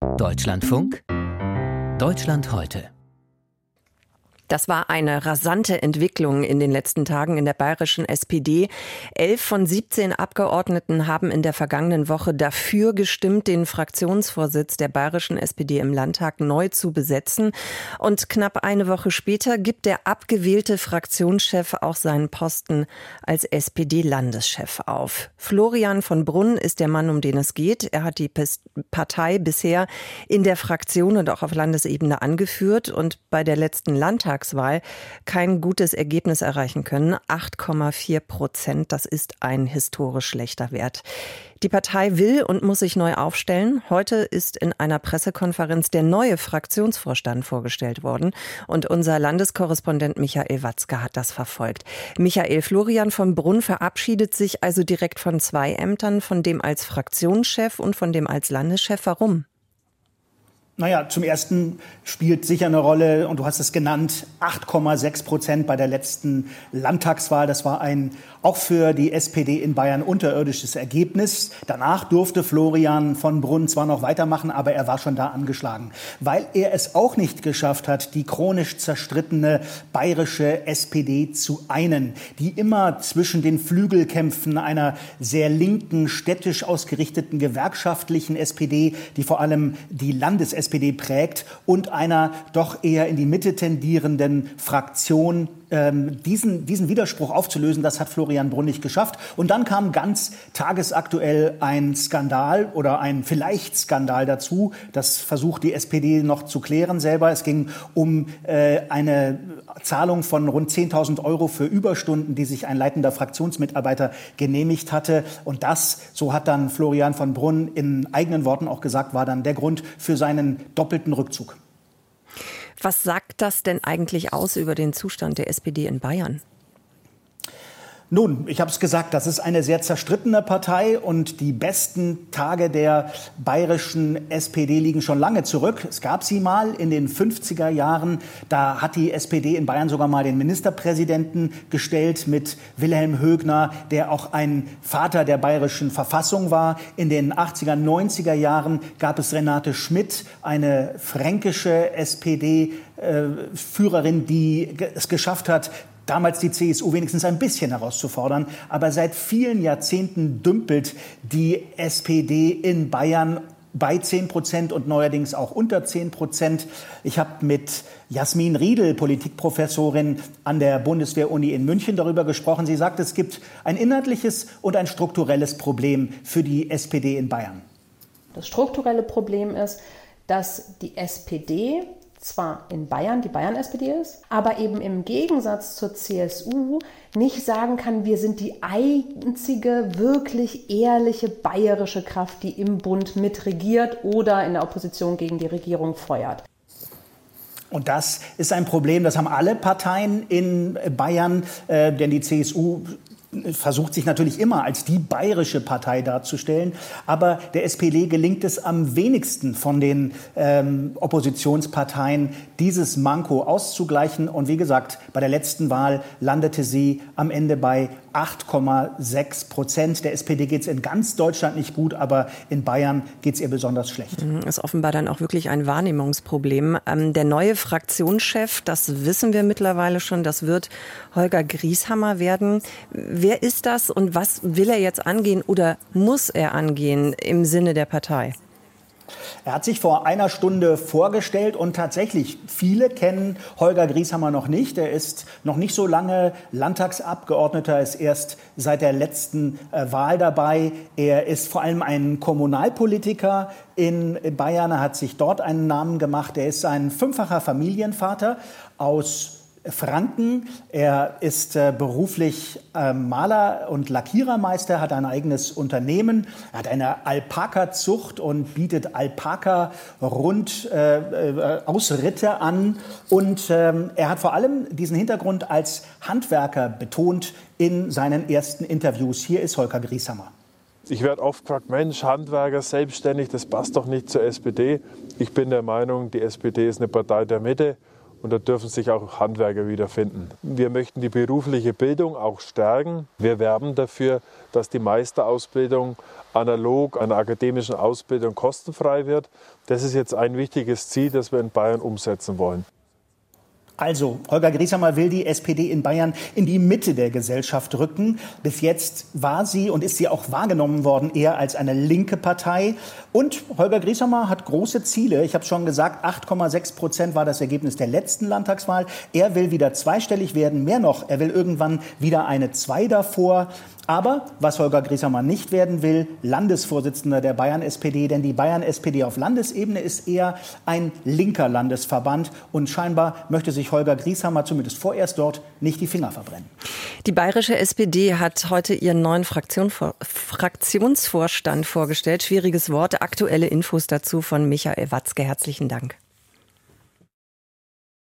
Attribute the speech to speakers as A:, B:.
A: Deutschlandfunk, Deutschland heute.
B: Das war eine rasante Entwicklung in den letzten Tagen in der bayerischen SPD. 11 von 17 Abgeordneten haben in der vergangenen Woche dafür gestimmt, den Fraktionsvorsitz der bayerischen SPD im Landtag neu zu besetzen. Und knapp eine Woche später gibt der abgewählte Fraktionschef auch seinen Posten als SPD-Landeschef auf. Florian von Brunn ist der Mann, um den es geht. Er hat die Partei bisher in der Fraktion und auch auf Landesebene angeführt und bei der letzten Landtagswahl kein gutes Ergebnis erreichen können. 8,4%, das ist ein historisch schlechter Wert. Die Partei will und muss sich neu aufstellen. Heute ist in einer Pressekonferenz der neue Fraktionsvorstand vorgestellt worden. Und unser Landeskorrespondent Michael Watzke hat das verfolgt. Michael, Florian von Brunn verabschiedet sich also direkt von 2 Ämtern, von dem als Fraktionschef und von dem als Landeschef. Warum?
C: Naja, zum Ersten spielt sicher eine Rolle, und du hast es genannt, 8,6% bei der letzten Landtagswahl. Das war ein auch für die SPD in Bayern unterirdisches Ergebnis. Danach durfte Florian von Brunn zwar noch weitermachen, aber er war schon da angeschlagen. Weil er es auch nicht geschafft hat, die chronisch zerstrittene bayerische SPD zu einen, die immer zwischen den Flügelkämpfen einer sehr linken, städtisch ausgerichteten gewerkschaftlichen SPD, die vor allem die Landes-SPD prägt, und einer doch eher in die Mitte tendierenden Fraktion, diesen Widerspruch aufzulösen, das hat Florian Brunn nicht geschafft. Und dann kam ganz tagesaktuell ein Skandal oder ein Vielleicht-Skandal dazu. Das versucht die SPD noch zu klären selber. Es ging um eine Zahlung von rund 10.000 Euro für Überstunden, die sich ein leitender Fraktionsmitarbeiter genehmigt hatte. Und das, so hat dann Florian von Brunn in eigenen Worten auch gesagt, war dann der Grund für seinen doppelten Rückzug.
B: Was sagt das denn eigentlich aus über den Zustand der SPD in Bayern?
C: Nun, ich habe es gesagt, das ist eine sehr zerstrittene Partei und die besten Tage der bayerischen SPD liegen schon lange zurück. Es gab sie mal in den 50er Jahren. Da hat die SPD in Bayern sogar mal den Ministerpräsidenten gestellt mit Wilhelm Högner, der auch ein Vater der bayerischen Verfassung war. In den 80er, 90er Jahren gab es Renate Schmidt, eine fränkische SPD-Führerin, die es geschafft hat, damals die CSU wenigstens ein bisschen herauszufordern. Aber seit vielen Jahrzehnten dümpelt die SPD in Bayern bei 10% und neuerdings auch unter 10%. Ich habe mit Jasmin Riedel, Politikprofessorin an der Bundeswehr-Uni in München, darüber gesprochen. Sie sagt, es gibt ein inhaltliches und ein strukturelles Problem für die SPD in Bayern.
D: Das strukturelle Problem ist, dass die SPD zwar in Bayern die Bayern-SPD ist, aber eben im Gegensatz zur CSU nicht sagen kann, wir sind die einzige wirklich ehrliche bayerische Kraft, die im Bund mitregiert oder in der Opposition gegen die Regierung feuert.
C: Und das ist ein Problem, das haben alle Parteien in Bayern, denn die CSU versucht sich natürlich immer als die bayerische Partei darzustellen. Aber der SPD gelingt es am wenigsten von den Oppositionsparteien, dieses Manko auszugleichen. Und wie gesagt, bei der letzten Wahl landete sie am Ende bei 8,6%. Der SPD geht es in ganz Deutschland nicht gut, aber in Bayern geht es ihr besonders schlecht.
B: Das ist offenbar dann auch wirklich ein Wahrnehmungsproblem. Der neue Fraktionschef, das wissen wir mittlerweile schon, das wird Holger Grieshammer werden. Wer ist das und was will er jetzt angehen oder muss er angehen im Sinne der Partei?
C: Er hat sich vor einer Stunde vorgestellt und tatsächlich, viele kennen Holger Grieshammer noch nicht. Er ist noch nicht so lange Landtagsabgeordneter, ist erst seit der letzten Wahl dabei. Er ist vor allem ein Kommunalpolitiker in Bayern. Er hat sich dort einen Namen gemacht. Er ist ein 5-facher Familienvater aus Franken. Er ist beruflich Maler und Lackierermeister, hat ein eigenes Unternehmen, er hat eine Alpaka-Zucht und bietet Alpaka-Ausritte an. Und er hat vor allem diesen Hintergrund als Handwerker betont in seinen ersten Interviews. Hier ist Holger Grieshammer.
E: Ich werde oft gefragt, Mensch, Handwerker, selbstständig, das passt doch nicht zur SPD. Ich bin der Meinung, die SPD ist eine Partei der Mitte. und da dürfen sich auch Handwerker wiederfinden. Wir möchten die berufliche Bildung auch stärken. Wir werben dafür, dass die Meisterausbildung analog einer akademischen Ausbildung kostenfrei wird. Das ist jetzt ein wichtiges Ziel, das wir in Bayern umsetzen wollen.
C: Also, Holger Grieshammer will die SPD in Bayern in die Mitte der Gesellschaft rücken. Bis jetzt war sie und ist sie auch wahrgenommen worden eher als eine linke Partei. Und Holger Grieshammer hat große Ziele. Ich habe schon gesagt, 8,6% war das Ergebnis der letzten Landtagswahl. Er will wieder zweistellig werden. Mehr noch, er will irgendwann wieder eine 2 davor. Aber was Holger Grieshammer nicht werden will, Landesvorsitzender der Bayern-SPD. Denn die Bayern-SPD auf Landesebene ist eher ein linker Landesverband. Und scheinbar möchte sich Holger Grieshammer zumindest vorerst dort nicht die Finger verbrennen.
B: Die bayerische SPD hat heute ihren neuen Fraktionsvorstand vorgestellt. Schwieriges Wort. Aktuelle Infos dazu von Michael Watzke. Herzlichen Dank.